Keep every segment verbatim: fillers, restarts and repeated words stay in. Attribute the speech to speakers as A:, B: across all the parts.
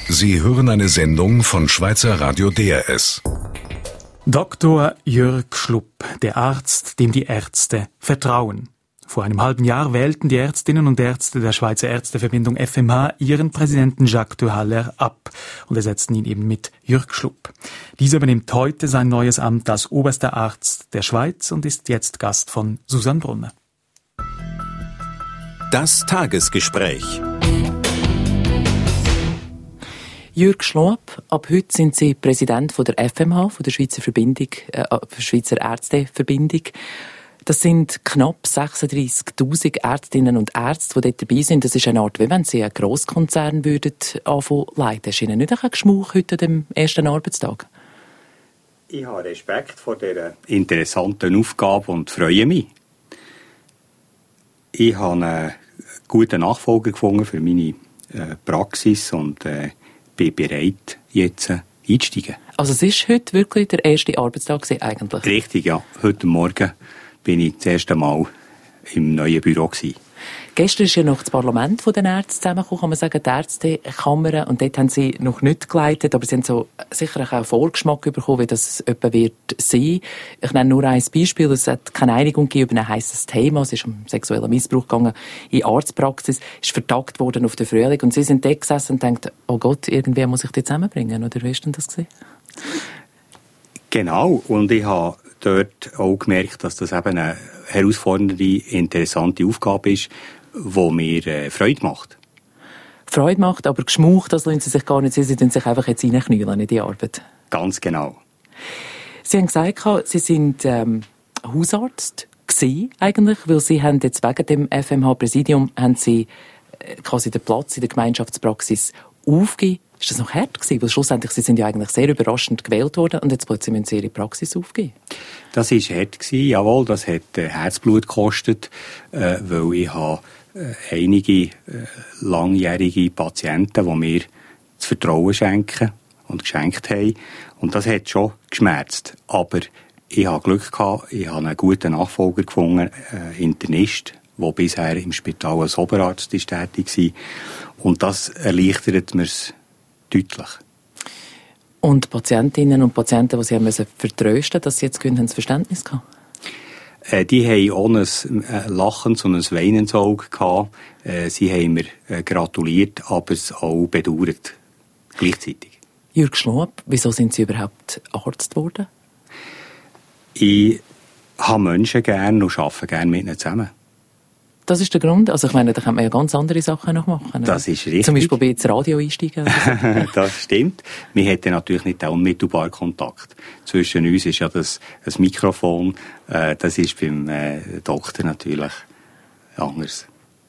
A: Sie hören eine Sendung von Schweizer Radio D R S.
B: Doktor Jürg Schlupp, der Arzt, dem die Ärzte vertrauen. Vor einem halben Jahr wählten die Ärztinnen und Ärzte der Schweizer Ärzteverbindung F M H ihren Präsidenten Jacques de Haller ab und ersetzten ihn eben mit Jürg Schlupp. Dieser übernimmt heute sein neues Amt als oberster Arzt der Schweiz und ist jetzt Gast von Susanne Brunner.
C: Das Tagesgespräch.
D: Jürg Schlupp, ab heute sind Sie Präsident von der F M H, von der Schweizer Verbindung, äh, Schweizer Ärzteverbindung. Das sind knapp sechsunddreissigtausend Ärztinnen und Ärzte, die dort dabei sind. Das ist eine Art, wie wenn Sie einen Grosskonzern würden anfangen zu leiten. Ist Ihnen nicht ein Geschmuch heute an dem ersten Arbeitstag?
E: Ich habe Respekt vor dieser interessanten Aufgabe und freue mich. Ich habe einen guten Nachfolger gefunden für meine äh, Praxis und äh, bin bereit, jetzt äh, einzusteigen.
D: Also es ist heute wirklich der erste Arbeitstag eigentlich?
E: Richtig, ja. Heute Morgen bin ich das erste Mal im neuen Büro gewesen.
D: Gestern ist ja noch das Parlament von den Ärzten zusammengekommen, kann man sagen, die Ärztekammer, und dort haben Sie noch nicht geleitet, aber Sie haben so sicher auch einen Vorgeschmack bekommen, wie das etwa wird sein. Ich nenne nur ein Beispiel, es hat keine Einigung gegeben über ein heisses Thema, es ist um sexuellen Missbrauch gegangen in Arztpraxis, ist vertagt worden auf den Frühling, und Sie sind dort gesessen und denken, oh Gott, irgendwie muss ich die zusammenbringen, oder wie ist denn das gewesen?
E: Genau, und ich habe dort auch gemerkt, dass das eben eine herausfordernde, interessante Aufgabe ist, die mir äh, Freude macht.
D: Freude macht, aber geschmaucht, das lassen Sie sich gar nicht sehen, Sie tun sich einfach jetzt reinknüllen in die Arbeit.
E: Ganz genau.
D: Sie haben gesagt, Sie sind ähm, Hausarzt gewesen, eigentlich, weil Sie haben jetzt wegen dem F M H-Präsidium haben Sie äh, quasi den Platz in der Gemeinschaftspraxis aufgegeben. Ist das noch hart gewesen? Weil schlussendlich, Sie sind ja eigentlich sehr überraschend gewählt worden und jetzt plötzlich müssen Sie Ihre Praxis aufgeben. Das
E: war hart gewesen, jawohl. Das hat äh, Herzblut gekostet, äh, weil ich habe äh, einige äh, langjährige Patienten, die mir das Vertrauen schenken und geschenkt haben. Und das hat schon geschmerzt. Aber ich habe Glück gehabt, ich habe einen guten Nachfolger gefunden, äh, Internist, der bisher im Spital als Oberarzt ist tätig war. Und das erleichtert mir es deutlich.
D: Und Patientinnen und Patienten, die Sie haben müssen vertrösten, dass Sie jetzt gehen, haben das Verständnis gehabt?
E: Äh, die haben auch ein äh, lachendes und ein weinendes Auge gehabt. Äh, sie haben mir äh, gratuliert, aber es auch bedauert. Gleichzeitig.
D: Jürg Schlupp, wieso sind Sie überhaupt Arzt geworden?
E: Ich habe Menschen gerne und arbeite gerne mit ihnen zusammen.
D: Das ist der Grund? Also ich meine, da kann man ja ganz andere Sachen noch machen.
E: Das ist richtig.
D: Zum Beispiel bei ins Radio einsteigen.
E: So. Das stimmt. Wir hätten natürlich nicht den unmittelbaren Kontakt. Zwischen uns ist ja das, das Mikrofon, äh, das ist beim äh, Doktor natürlich anders.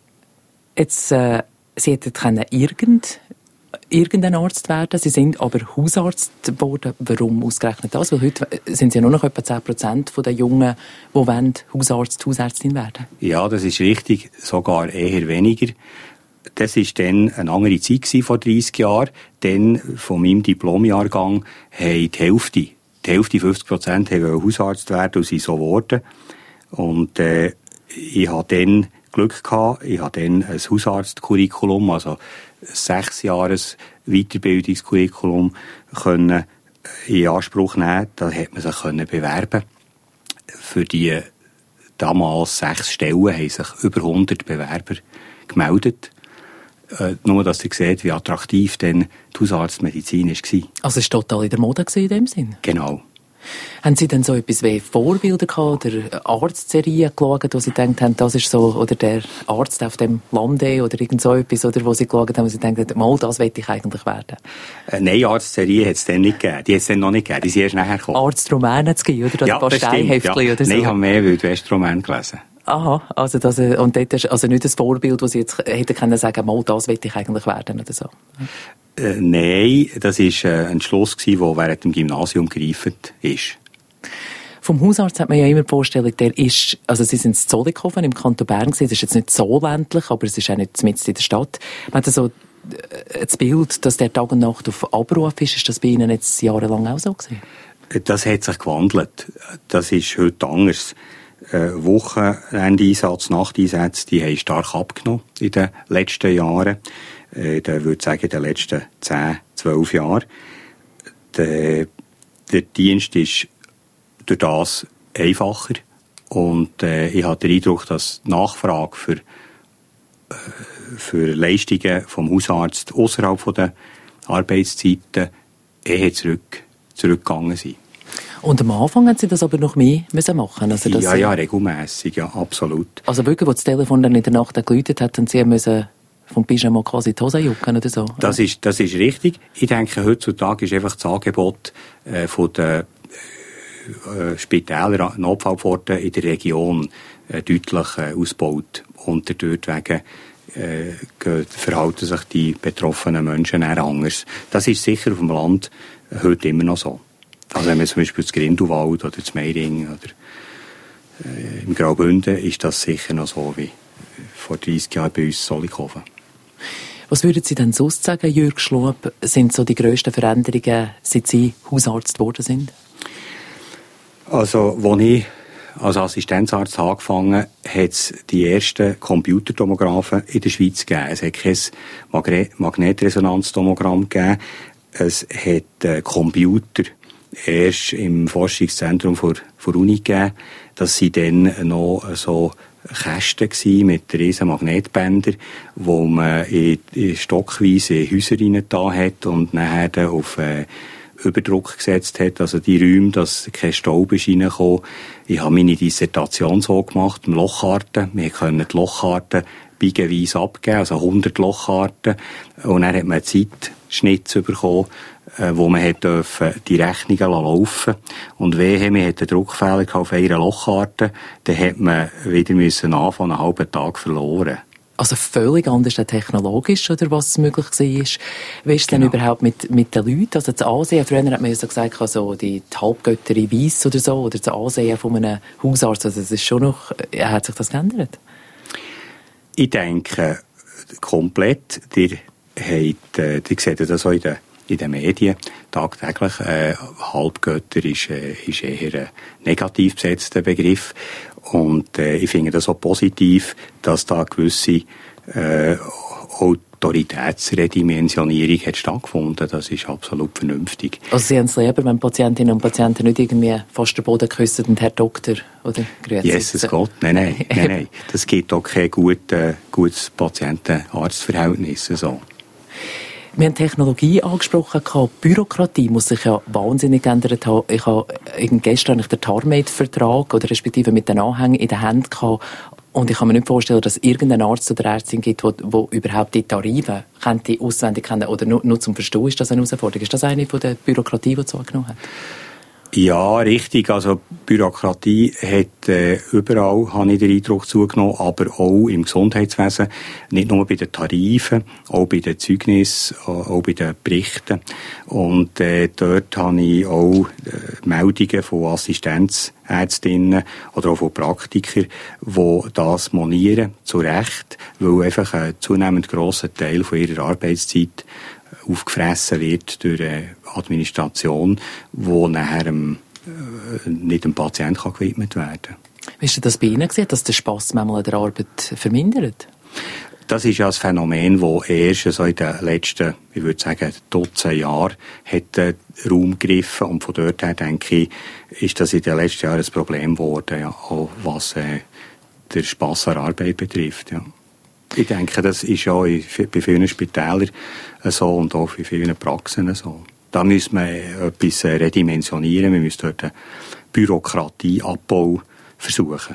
E: Jetzt,
D: äh, Sie hätten können irgend, irgendein Arzt werden, Sie sind aber Hausarzt geworden. Warum ausgerechnet das? Weil heute sind Sie ja nur noch etwa zehn Prozent der Jungen, die wollen Hausarzt, Hausärztin werden.
E: Ja, das ist richtig, sogar eher weniger. Das war dann eine andere Zeit gewesen, vor dreissig Jahren. Dann, von meinem Diplomjahrgang, haben die Hälfte, die Hälfte, fünfzig Prozent, wollten Hausarzt werden und sind so geworden. Und äh, ich hatte dann Glück gehabt, ich hatte dann ein Hausarztcurriculum, also sechs Jahres Weiterbildungscurriculum können in Anspruch nehmen. Da hat man sich können bewerben. Für die damals sechs Stellen haben sich über hundert Bewerber gemeldet. Äh, nur, dass ihr seht, wie attraktiv denn die Hausarztmedizin war.
D: Also es war total in der Mode in dem Sinn?
E: Genau.
D: Haben Sie denn so etwas wie Vorbilder gehabt oder Arztserien geschaut, wo Sie gedacht haben, das ist so, oder der Arzt auf dem Lande oder irgend so etwas, oder wo Sie geschaut haben, wo Sie gedacht haben, mal, das will ich eigentlich werden?
E: Äh, nein, Arztserien hat es dann nicht gegeben. Die hat es dann noch nicht gegeben, die sind erst nachher gekommen.
D: Arztromäne zu geben, oder?
E: Ja, das stimmt, ja. Oder so? Nein, ich habe mehr Wildwestromäne gelesen.
D: Aha, also, das, und dort ist also nicht das Vorbild, wo Sie jetzt hätten können sagen, mal, das will ich eigentlich werden, oder so?
E: Äh, nein, das war äh, ein Schluss, der während dem Gymnasium gereift ist.
D: Vom Hausarzt hat man ja immer die Vorstellung, der ist, also Sie sind in Zollikofen im Kanton Bern gewesen, das ist jetzt nicht so ländlich, aber es ist auch nicht mitten in der Stadt. Man hat so das Bild, dass der Tag und Nacht auf Abruf ist, ist das bei Ihnen jetzt jahrelang auch so gewesen?
E: Das hat sich gewandelt. Das ist heute anders. Äh, Wochenendeinsatz, Nachteinsätze, die haben stark abgenommen in den letzten Jahren. Ich würde sagen, in den letzten zehn, zwölf Jahre. Der, der Dienst ist durch das einfacher und äh, ich habe den Eindruck, dass die Nachfrage für, äh, für Leistungen vom Hausarzt außerhalb der Arbeitszeiten eher zurück, zurückgegangen sind.
D: Und am Anfang haben Sie das aber noch mehr müssen machen? Also das
E: ja, ja, regelmässig, ja, absolut.
D: Also wirklich, wo das Telefon dann in der Nacht geläutet hat und Sie müssen vom Pyjama quasi die Hose jucken oder so?
E: Das ist, das ist richtig. Ich denke, heutzutage ist einfach das Angebot äh, von den äh, Spitäler, Notfallpforten in der Region äh, deutlich äh, ausgebaut. Und dort wegen äh, verhalten sich die betroffenen Menschen eher anders. Das ist sicher auf dem Land heute immer noch so. Also wenn man zum Beispiel das Grindelwald oder das Meiring oder äh, im Graubünden ist das sicher noch so wie vor dreissig Jahren bei uns in Zollikofen.
D: Was würden Sie denn sonst sagen, Jürg Schlup, sind so die grössten Veränderungen, seit Sie Hausarzt geworden sind?
E: Also, als ich als Assistenzarzt angefangen habe, hat es die ersten Computertomographen in der Schweiz gegeben. Es hat kein Magne- Magnetresonanztomogramm gegeben. Es hat äh, Computer erst im Forschungszentrum vor, vor Uni gegeben. Das sind dann noch so Kästen gsi mit riesen Magnetbändern, wo man in, in stockweise Häuser reingetan hat und nachher dann auf äh, Überdruck gesetzt hat, also die Räume, dass kein Staub ist reingekommen. Ich habe meine Dissertation so gemacht, im Lochkarten. Wir können die Lochkarten biegenweise abgeben, also hundert Lochkarten. Und dann hat man einen Zeitschnitt bekommen, wo man hat dürfen die Rechnungen laufen und wehe, man hat einen Druckfehler auf einer Lochkarte, dann hat man wieder müssen anfangen, einen halben Tag verloren.
D: Also völlig anders technologisch, oder was möglich war. Wie ist es denn
E: Genau.
D: überhaupt mit, mit den Leuten? Also das Ansehen, früher hat man ja so gesagt, also die, die Halbgötter in Weiss oder so, oder das Ansehen von einem Hausarzt, also das ist schon noch, ja, hat sich das geändert?
E: Ich denke, komplett, ihr habt, äh, ihr seht das auch in den in den Medien tagtäglich. Äh, Halbgötter ist, äh, ist eher ein negativ besetzter Begriff. Und äh, ich finde das auch positiv, dass da eine gewisse äh, Autoritätsredimensionierung hat stattgefunden. Das ist absolut vernünftig.
D: Also Sie haben es lieber, wenn Patientinnen und Patienten nicht irgendwie fast den Boden küssen und Herr Doktor oder grüezi.
E: Jesus Gott, nein, nein, nein, nein. Das gibt auch kein gut, äh, gutes Patienten-Arzt-Verhältnis. So.
D: Wir haben Technologie angesprochen, die Bürokratie muss sich ja wahnsinnig geändert haben. Ich habe gestern den TARMED-Vertrag oder respektive mit den Anhängen in den Händen gehabt. Und ich kann mir nicht vorstellen, dass es irgendeinen Arzt oder Ärztin gibt, der überhaupt die Tarife könnte auswendig kennen oder nur, nur zum Verstehen. Ist das eine Herausforderung? Ist das eine von der Bürokratie, die zugenommen hat?
E: Ja, richtig. Also Bürokratie hat äh, überall, habe ich den Eindruck, zugenommen, aber auch im Gesundheitswesen. Nicht nur bei den Tarifen, auch bei den Zeugnissen, auch bei den Berichten. Und äh, dort habe ich auch äh, Meldungen von Assistenzärztinnen oder auch von Praktikern, die das monieren, zu Recht, weil einfach ein zunehmend grosser Teil von ihrer Arbeitszeit aufgefressen wird durch eine Administration, die nachher ähm, nicht dem Patienten kann gewidmet werden kann.
D: Wie ist das bei Ihnen gesehen, dass der Spass manchmal an der Arbeit vermindert?
E: Das ist ja ein Phänomen, das erst so in den letzten, ich würde sagen, Dutzend Jahren hat äh, Raum gegriffen. Und von dort her, denke ich, ist das in den letzten Jahren ein Problem geworden, ja, auch was äh, der Spass an der Arbeit betrifft. Ja. Ich denke, das ist ja bei vielen Spitälern so und auch bei vielen Praxen so. Da müssen wir etwas redimensionieren, wir müssen dort einen Bürokratieabbau versuchen.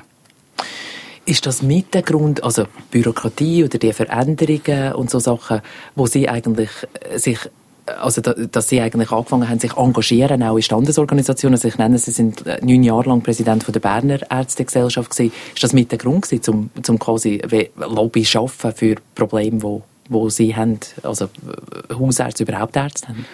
D: Ist das mit der Grund, also Bürokratie oder die Veränderungen und so Sachen, wo Sie eigentlich sich, also dass Sie eigentlich angefangen haben, sich engagieren, auch in Standesorganisationen, also ich nenne, Sie sind neun Jahre lang Präsident von der Berner Ärztegesellschaft gewesen. Ist das mit der Grund gewesen, zum, zum quasi Lobby schaffen für Probleme, wo, wo Sie haben, also Hausärzte überhaupt Ärzte haben?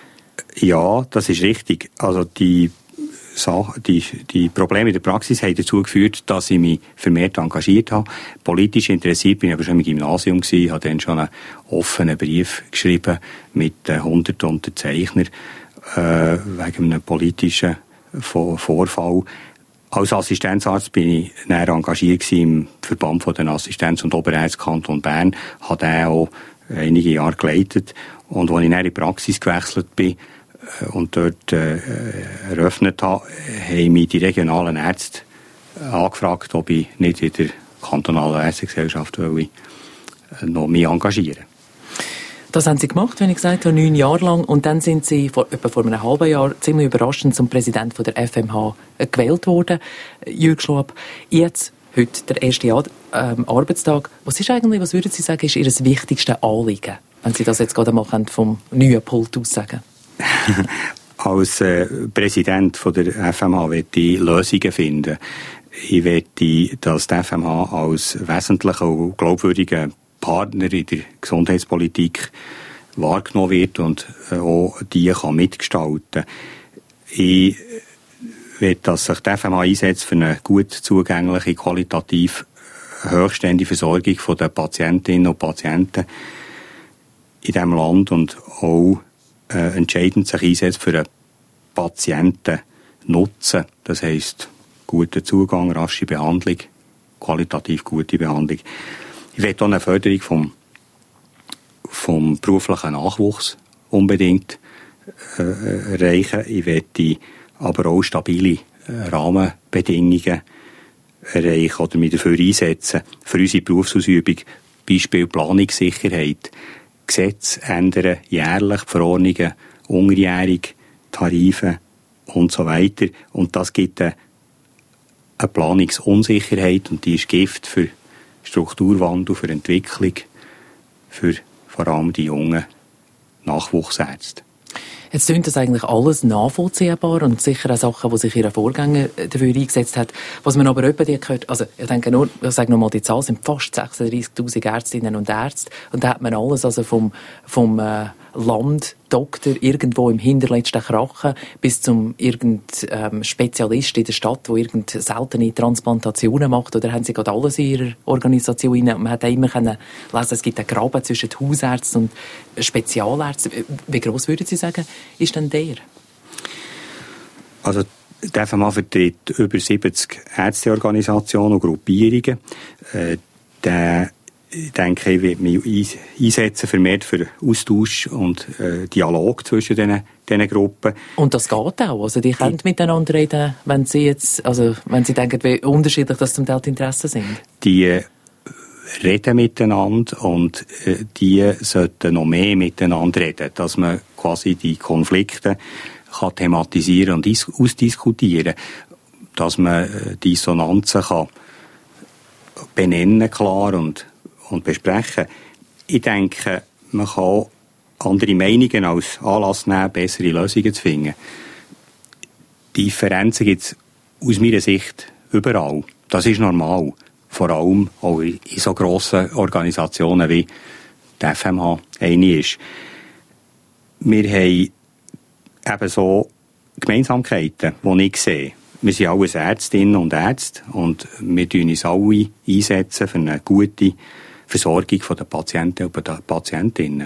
E: Ja, das ist richtig. Also die Die, die Probleme in der Praxis haben dazu geführt, dass ich mich vermehrt engagiert habe. Politisch interessiert bin ich aber schon im Gymnasium gewesen. Ich habe dann schon einen offenen Brief geschrieben mit hundert Unterzeichnern äh, wegen einem politischen Vorfall. Als Assistenzarzt bin ich näher engagiert im Verband von den Assistenz- und Oberärzten Kanton Bern, habe den auch einige Jahre geleitet. Und als ich näher in die Praxis gewechselt bin und dort äh, eröffnet habe, haben mich die regionalen Ärzte angefragt, ob ich nicht in der kantonalen Ärztegesellschaft will, noch mich engagieren.
D: Das haben Sie gemacht, wenn ich gesagt habe, neun Jahre lang. Und dann sind Sie vor, etwa vor einem halben Jahr ziemlich überraschend zum Präsident von der F M H gewählt worden, Jürg Schlupp. Jetzt, heute, der erste Jahr, ähm, Arbeitstag. Was ist eigentlich, was würden Sie sagen, ist Ihr wichtigstes Anliegen, wenn Sie das jetzt gerade mal vom neuen Pult aus sagen?
E: Als äh, Präsident von der F M H möchte ich Lösungen finden. Ich möchte, dass die F M H als wesentlicher und glaubwürdiger Partner in der Gesundheitspolitik wahrgenommen wird und äh, auch die kann mitgestalten. Ich will, dass sich die F M H einsetzt für eine gut zugängliche, qualitativ höchstständige Versorgung von der Patientinnen und Patienten in diesem Land und auch äh, entscheidend sich einsetzt für einen Patientennutzen. Das heisst, guter Zugang, rasche Behandlung, qualitativ gute Behandlung. Ich will auch eine Förderung vom, vom beruflichen Nachwuchs unbedingt äh, erreichen. Ich will aber auch stabile äh, Rahmenbedingungen erreichen oder mich dafür einsetzen, für unsere Berufsausübung, Beispiel Planungssicherheit, Gesetze ändern, jährlich Verordnungen, unterjährig, Tarife und so weiter. Und das gibt eine, eine Planungsunsicherheit und die ist Gift für Strukturwandel, für Entwicklung, für vor allem die jungen Nachwuchsärzte.
D: Jetzt klingt das eigentlich alles nachvollziehbar und sicher auch Sachen, die sich Ihr Vorgänger dafür eingesetzt hat. Was man aber etwa gehört, also ich denke nur, ich sage nochmal, die Zahl sind fast sechsunddreissigtausend Ärztinnen und Ärzte und da hat man alles, also vom, vom äh, Landdoktor irgendwo im hinterletzten Krachen bis zum irgendeinem ähm, Spezialist in der Stadt, der irgend seltene Transplantationen macht, oder haben Sie gerade alles in Ihrer Organisation rein? Und man hat auch immer können lesen, es gibt einen Graben zwischen Hausärzten und Spezialärzten. Wie gross würden Sie sagen, ist denn der?
E: Also die F M H vertritt über siebzig Ärzteorganisationen und Gruppierungen. Äh, der Ich denke, ich werde mich einsetzen vermehrt für Austausch und äh, Dialog zwischen diesen, diesen Gruppen.
D: Und das geht auch. Also die können miteinander reden, wenn sie jetzt, also wenn sie denken, wie unterschiedlich das zum Teil die Interessen sind.
E: Die äh, reden miteinander und äh, die sollten noch mehr miteinander reden, dass man quasi die Konflikte kann thematisieren und is- ausdiskutieren, dass man äh, Dissonanzen kann benennen, klar und und besprechen. Ich denke, man kann andere Meinungen als Anlass nehmen, bessere Lösungen zu finden. Differenzen gibt es aus meiner Sicht überall. Das ist normal. Vor allem auch in so grossen Organisationen wie die F M H eine ist. Wir haben eben so Gemeinsamkeiten, die ich sehe. Wir sind alle Ärztinnen und Ärzte und wir tun uns alle einsetzen für eine gute Versorgung der Patienten und der Patientinnen.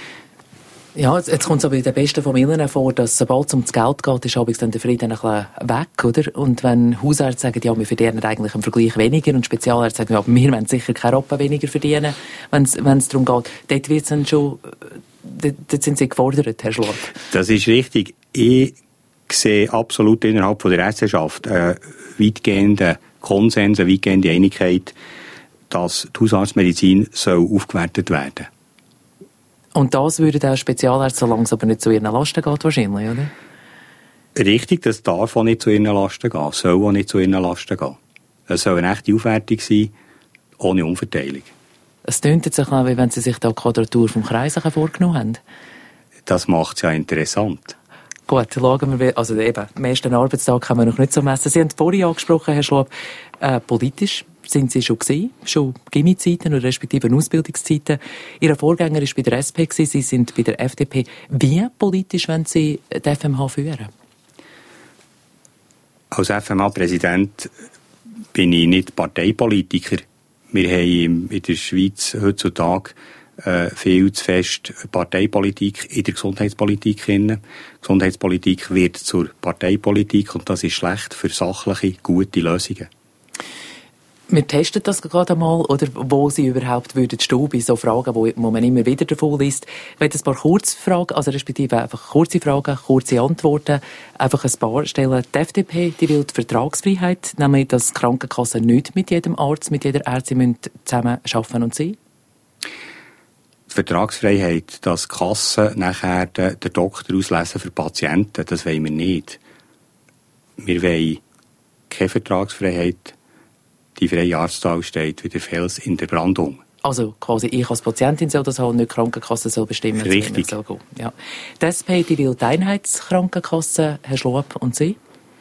D: Ja, jetzt kommt es aber in den besten Familien vor, dass sobald es um das Geld geht, ist abends dann der Frieden ein bisschen weg, oder? Und wenn Hausärzte sagen, ja, wir verdienen eigentlich im Vergleich weniger und Spezialärzte sagen, ja, wir wollen sicher keine Rappen weniger verdienen, wenn es darum geht, dort wird's dann schon, dort, dort sind Sie gefordert, Herr Schlupp.
E: Das ist richtig. Ich sehe absolut innerhalb von der Ärzteschaft einen weitgehenden Konsens, eine weitgehende Einigkeit, dass die Hausarztmedizin soll aufgewertet werden.
D: Und das würde der Spezialärzt, solange es aber nicht zu ihren Lasten geht, wahrscheinlich, oder?
E: Richtig, das darf auch nicht zu ihren Lasten gehen, soll auch nicht zu ihren Lasten gehen. Es soll eine echte Aufwertung sein, ohne Umverteilung.
D: Es tönt jetzt auch, wie wenn Sie sich da die Quadratur vom Kreis vorgenommen haben.
E: Das macht es ja interessant.
D: Gut, schauen wir, also eben, am ersten Arbeitstag können wir noch nicht so messen. Sie haben vorhin angesprochen, Herr Schlupp, äh, politisch sind Sie schon gewesen, schon Gimmi-Zeiten oder respektive Ausbildungszeiten. Ihr Vorgänger war bei der S P, Sie sind bei der F D P. Wie politisch wollen Sie die F M H führen?
E: Als F M H-Präsident bin ich nicht Parteipolitiker. Wir haben in der Schweiz heutzutage äh, viel zu fest Parteipolitik in der Gesundheitspolitik hin. Gesundheitspolitik wird zur Parteipolitik und das ist schlecht für sachliche, gute Lösungen.
D: Wir testen das gerade einmal, oder wo Sie überhaupt würden stehen bei so Fragen, wo, wo man immer wieder davon liest. Ich möchte ein paar Kurzfragen, also respektive einfach kurze Fragen, kurze Antworten, einfach ein paar stellen. Die F D P, die will die Vertragsfreiheit, nämlich dass die Krankenkassen nicht mit jedem Arzt, mit jeder Ärztin zusammen arbeiten und sein.
E: Die Vertragsfreiheit, dass die Kassen nachher den, den Doktor auslesen für Patienten, das wollen wir nicht. Wir wollen keine Vertragsfreiheit. Die freie Arztwahl steht wie der Fels in der Brandung.
D: Also quasi ich als Patientin soll das haben, nicht die Krankenkasse soll bestimmen.
E: Richtig.
D: Soll gehen. Ja. Die S P, die will die Einheitskrankenkasse, Herr Schlup, und Sie?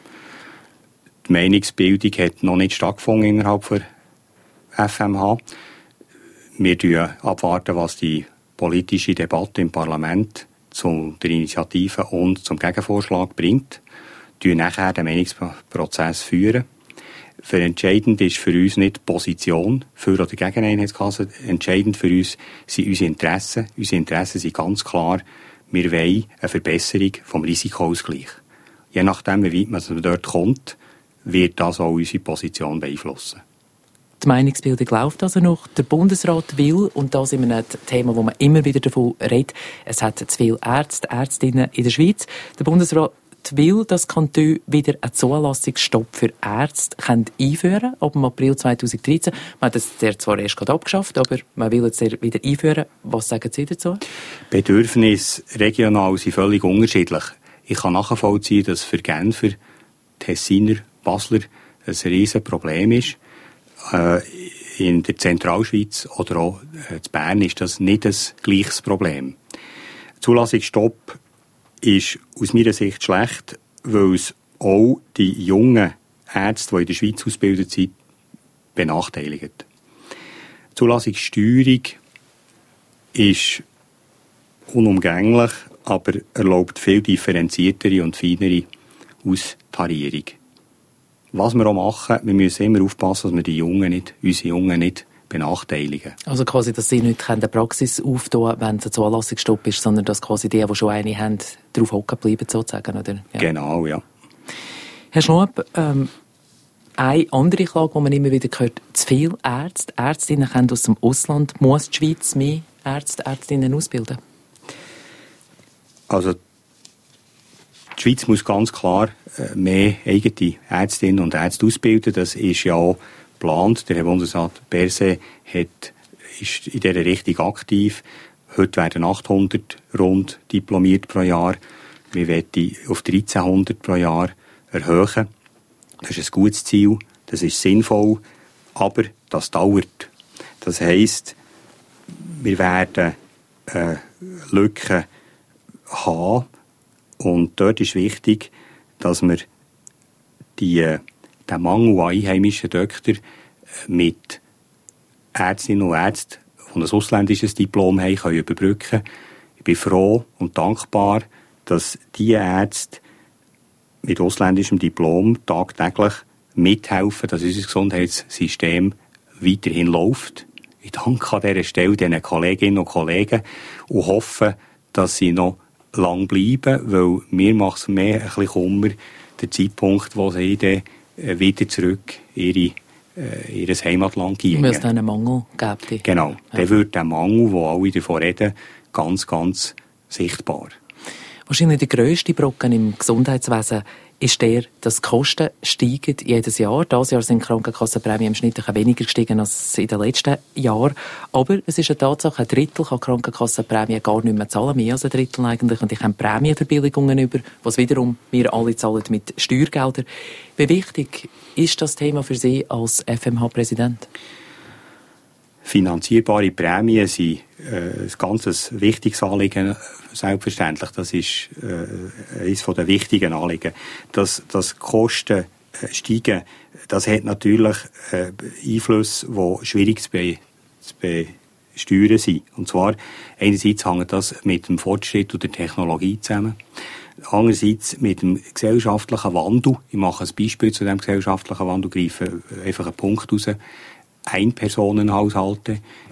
E: Die Meinungsbildung hat noch nicht stattgefunden innerhalb der F M H. Wir abwarten, was die politische Debatte im Parlament zu der Initiative und zum Gegenvorschlag bringt. Wir nachher den Meinungsprozess führen. Für entscheidend ist für uns nicht die Position für oder gegen Einheitskasse. Entscheidend für uns sind unsere Interessen. Unsere Interessen sind ganz klar, wir wollen eine Verbesserung vom Risikoausgleich. Je nachdem, wie weit man dort kommt, wird das auch unsere Position beeinflussen.
D: Die Meinungsbildung läuft also noch. Der Bundesrat will, und das ist ein Thema, wo man immer wieder davon redet, es hat zu viele Ärzte, Ärztinnen in der Schweiz. Der Bundesrat will, dass Kantone wieder einen Zulassungsstopp für Ärzte einführen können, ab dem April zweitausenddreizehn. Man hat das zwar erst gerade abgeschafft, aber man will es wieder einführen. Was sagen Sie dazu?
E: Bedürfnisse regional sind völlig unterschiedlich. Ich kann nachvollziehen, dass für Genfer, Tessiner, Basler ein riesen Problem ist. In der Zentralschweiz oder auch in Bern ist das nicht ein gleiches Problem. Zulassungsstopp ist aus meiner Sicht schlecht, weil es auch die jungen Ärzte, die in der Schweiz ausgebildet sind, benachteiligt. Die Zulassungssteuerung ist unumgänglich, aber erlaubt viel differenziertere und feinere Austarierung. Was wir auch machen, wir müssen immer aufpassen, dass wir die Jungen nicht, unsere Jungen nicht benachteiligen.
D: Also quasi, dass sie nicht eine Praxis auftun können, wenn es ein Zulassungsstopp ist, sondern dass quasi die, die schon eine haben, darauf hocken bleiben, sozusagen, oder? Ja.
E: Genau, ja.
D: Herr Schlup, ähm, eine andere Klage, die man immer wieder hört, zu viele Ärzte, Ärztinnen kommen aus dem Ausland. Muss die Schweiz mehr Ärzte, Ärztinnen ausbilden?
E: Also, die Schweiz muss ganz klar mehr eigene Ärztinnen und Ärzte ausbilden. Das ist ja auch geplant. Der Herr Bundesrat Berset hat, ist in dieser Richtung aktiv. Heute werden achthundert rund diplomiert pro Jahr. Wir wollen auf dreizehnhundert pro Jahr erhöhen. Das ist ein gutes Ziel, das ist sinnvoll, aber das dauert. Das heisst, wir werden eine Lücke haben und dort ist wichtig, dass wir die, den Mangel an einheimischen Doktor mit Ärztinnen und Ärzten, die ein ausländisches Diplom haben, können überbrücken. Ich bin froh und dankbar, dass diese Ärzte mit ausländischem Diplom tagtäglich mithelfen, dass unser Gesundheitssystem weiterhin läuft. Ich danke an dieser Stelle den Kolleginnen und Kollegen und hoffe, dass sie noch lang bleiben, weil mir macht es mehr ein bisschen Kummer, der Zeitpunkt, wo sie dann wieder zurück in ihre, äh, ihr Heimatland gehen.
D: Muss es einen Mangel geben?
E: Genau,
D: ja.
E: Dann wird der Mangel, wo alle davon reden, ganz, ganz sichtbar.
D: Wahrscheinlich der grösste Brocken im Gesundheitswesen ist der, dass die Kosten steigen jedes Jahr. Dieses Jahr sind die Krankenkassenprämien im Schnitt weniger gestiegen als in den letzten Jahren. Aber es ist eine Tatsache, ein Drittel kann die Krankenkassenprämie gar nicht mehr zahlen, mehr als ein Drittel eigentlich. Und ich habe Prämienverbilligungen über, was wiederum wir alle zahlen mit Steuergeldern. Wie wichtig ist das Thema für Sie als F M H-Präsident?
E: Finanzierbare Prämien sind äh, ein ganz wichtiges Anliegen, selbstverständlich. Das ist äh, eines der wichtigen Anliegen. Dass, dass Kosten äh, steigen, das hat natürlich äh, Einflüsse, die schwierig zu, be, zu besteuern sind. Und zwar, einerseits hängt das mit dem Fortschritt und der Technologie zusammen. Andererseits mit dem gesellschaftlichen Wandel. Ich mache ein Beispiel zu dem gesellschaftlichen Wandel, greife einfach einen Punkt raus. Einpersonenhaushalte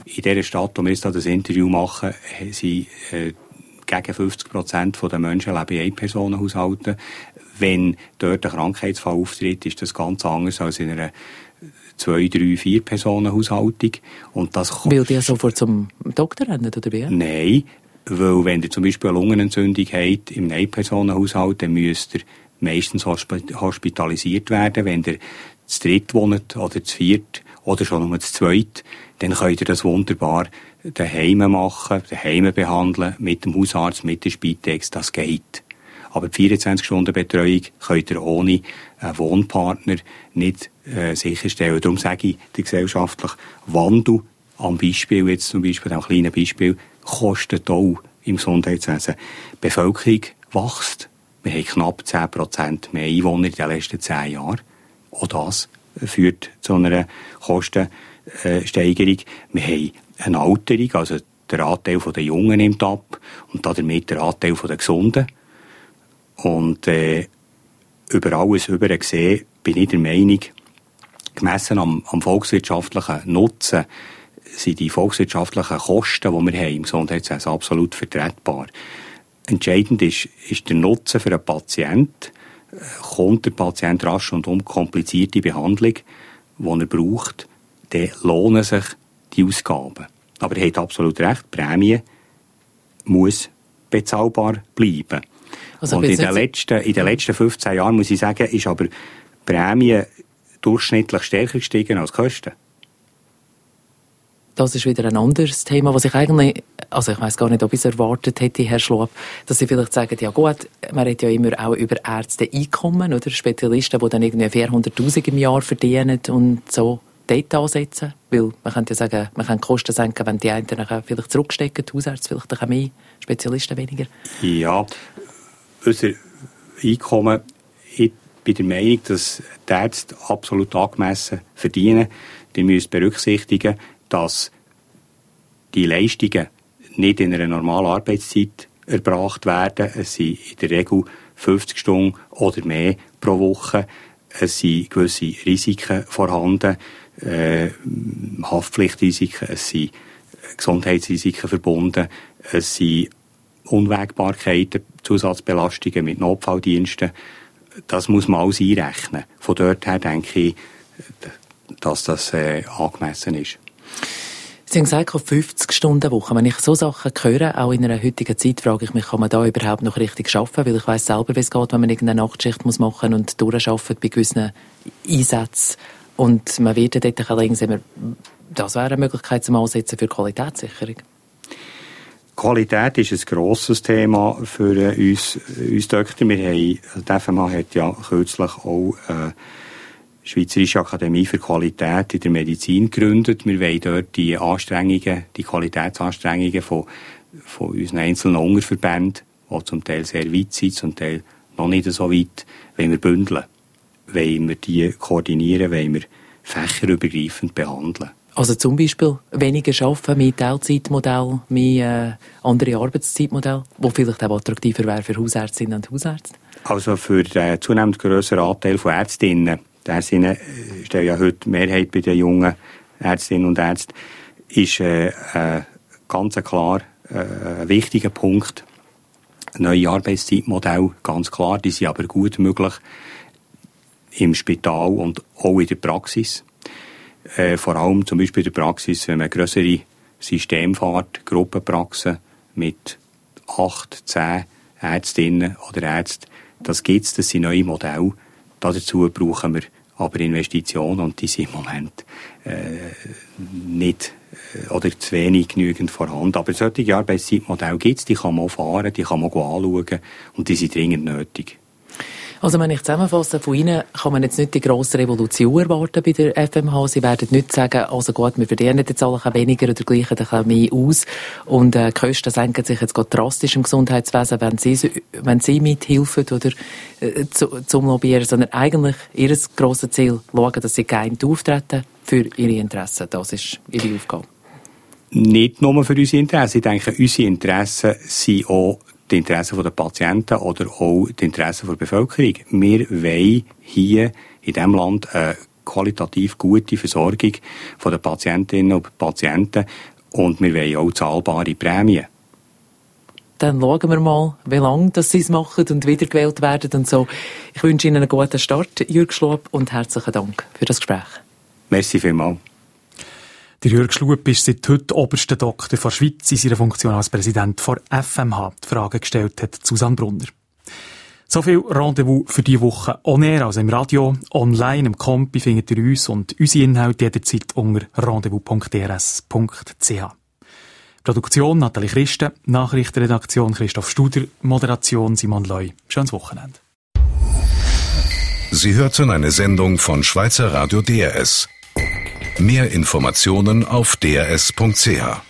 E: in dieser Stadt, wo wir jetzt das Interview machen, sind äh, gegen fünfzig Prozent der Menschen leben in Ein-Personen-Haushalten. Wenn dort ein Krankheitsfall auftritt, ist das ganz anders als in einer zwei, drei, vier Personen-Haushaltung. Und das
D: Weil die ja sofort zum Doktor rennen, oder wie?
E: Nein, weil wenn ihr zum Beispiel eine Lungenentzündung habt im Ein-Personen-Haushalt, dann müsst ihr meistens hospitalisiert werden. Wenn ihr zu dritt wohnt oder zu viert oder schon nur zu zweit, dann könnt ihr das wunderbar daheim machen, daheim behandeln, mit dem Hausarzt, mit der Spitex, das geht. Aber die vierundzwanzig-Stunden-Betreuung könnt ihr ohne einen Wohnpartner nicht äh, sicherstellen. Darum sage ich, der gesellschaftliche Wandel, am Beispiel jetzt zum Beispiel, am kleinen Beispiel, kostet auch im Gesundheitswesen. Die Bevölkerung wächst. Wir haben knapp zehn Prozent mehr Einwohner in den letzten zehn Jahren. Auch das führt zu einer Kostensteigerung. Wir haben eine Alterung, also der Anteil der Jungen nimmt ab und damit der Anteil der Gesunden. Und äh, über alles über gesehen bin ich der Meinung, gemessen am, am volkswirtschaftlichen Nutzen sind die volkswirtschaftlichen Kosten, die wir haben im Gesundheitswesen, absolut vertretbar. Entscheidend ist, ist der Nutzen für einen Patienten. Kommt der Patient rasch und unkomplizierte Behandlung, die er braucht, dann lohnen sich die Ausgaben. Aber er hat absolut recht, die Prämie muss bezahlbar bleiben. Also und in den, letzten, in den letzten fünfzehn Jahren, muss ich sagen, ist aber die Prämie durchschnittlich stärker gestiegen als die Kosten.
D: Das ist wieder ein anderes Thema, was ich eigentlich, also ich weiss gar nicht, ob ich es erwartet hätte, Herr Schlup, dass Sie vielleicht sagen, ja gut, man redet ja immer auch über Ärzte-Einkommen, oder Spezialisten, die dann irgendwie vierhunderttausend im Jahr verdienen und so dort ansetzen, weil man könnte ja sagen, man kann die Kosten senken, wenn die einen dann vielleicht zurückstecken, die Hausärzte vielleicht auch mehr, Spezialisten weniger.
E: Ja, unser Einkommen, ich bin der Meinung, dass die Ärzte absolut angemessen verdienen. Die müssen berücksichtigen, dass die Leistungen nicht in einer normalen Arbeitszeit erbracht werden. Es sind in der Regel fünfzig Stunden oder mehr pro Woche. Es sind gewisse Risiken vorhanden, äh, Haftpflichtrisiken, es sind Gesundheitsrisiken verbunden, es sind Unwägbarkeiten, Zusatzbelastungen mit Notfalldiensten. Das muss man alles einrechnen. Von dort her denke ich, dass das äh, angemessen ist.
D: Sie haben gesagt, fünfzig Stunden Woche. Wenn ich so Sachen höre, auch in einer heutigen Zeit, frage ich mich, kann man da überhaupt noch richtig arbeiten? Weil ich weiss selber, wie es geht, wenn man irgendeine Nachtschicht muss machen und durcharbeitet bei gewissen Einsätzen. Und man wird dort langsam, das wäre eine Möglichkeit zum Ansetzen für Qualitätssicherung.
E: Qualität ist ein grosses Thema für uns, uns Doktor. Wir haben, die F M H hat ja kürzlich auch äh, Schweizerische Akademie für Qualität in der Medizin gegründet. Wir wollen dort die Anstrengungen, die Qualitätsanstrengungen von, von unseren einzelnen Unterverbänden, die zum Teil sehr weit sind, zum Teil noch nicht so weit, wollen wir bündeln. Wollen wir die koordinieren, wollen wir fächerübergreifend behandeln.
D: Also zum Beispiel weniger arbeiten, mehr Teilzeitmodell, mehr äh, andere Arbeitszeitmodell, die vielleicht auch attraktiver wäre für Hausärztinnen und Hausärzte?
E: Also für den zunehmend grösseren Anteil von Ärztinnen, der Sinne stellen ja heute die Mehrheit bei den jungen Ärztinnen und Ärzten, ist äh, äh, ganz klar äh, ein wichtiger Punkt. Neue Arbeitszeitmodelle, ganz klar, die sind aber gut möglich im Spital und auch in der Praxis. Äh, vor allem zum Beispiel in der Praxis, wenn man grössere Systeme fährt, Gruppenpraxen mit acht, zehn Ärztinnen oder Ärzten, das gibt's, das sind neue Modelle. Dazu brauchen wir aber Investitionen und die sind im Moment äh, nicht äh, oder zu wenig genügend vorhanden. Aber solche Arbeitszeitmodelle gibt's, die kann man auch fahren, die kann man auch anschauen und die sind dringend nötig.
D: Also wenn ich zusammenfasse, von Ihnen kann man jetzt nicht die grosse Revolution erwarten bei der F M H. Sie werden nicht sagen, also gut, wir verdienen jetzt alle weniger oder gleichen ein mehr aus und äh, die Kosten senken sich jetzt gerade drastisch im Gesundheitswesen, wenn Sie, wenn Sie mithelfen oder äh, zu, zum Lobbyieren, sondern eigentlich Ihr grosses Ziel, schauen, dass Sie geeint auftreten für Ihre Interessen. Das ist Ihre Aufgabe.
E: Nicht nur für unsere Interessen. Ich denke, unsere Interessen sind auch die Interessen der Patienten oder auch die Interessen der Bevölkerung. Wir wollen hier in diesem Land eine qualitativ gute Versorgung von den Patientinnen und Patienten und wir wollen auch zahlbare Prämien.
D: Dann schauen wir mal, wie lange dass sie es machen und wiedergewählt werden und so. Ich wünsche Ihnen einen guten Start, Jürg Schlup, und herzlichen Dank für das Gespräch.
E: Merci vielmals.
B: Der Jürg Schlup ist seit heute oberster Doktor der Schweiz in seiner Funktion als Präsident der F M H. Die Frage gestellt hat Susanne Brunner. So viel Rendezvous für diese Woche on air, also im Radio, online, im Kompi findet ihr uns und unsere Inhalte jederzeit unter rendezvous punkt d r s punkt c h. Produktion Nathalie Christen, Nachrichtenredaktion Christoph Studer, Moderation Simon Leu. Schönes Wochenende.
A: Sie hörten eine Sendung von Schweizer Radio D R S. Mehr Informationen auf d r s punkt c h.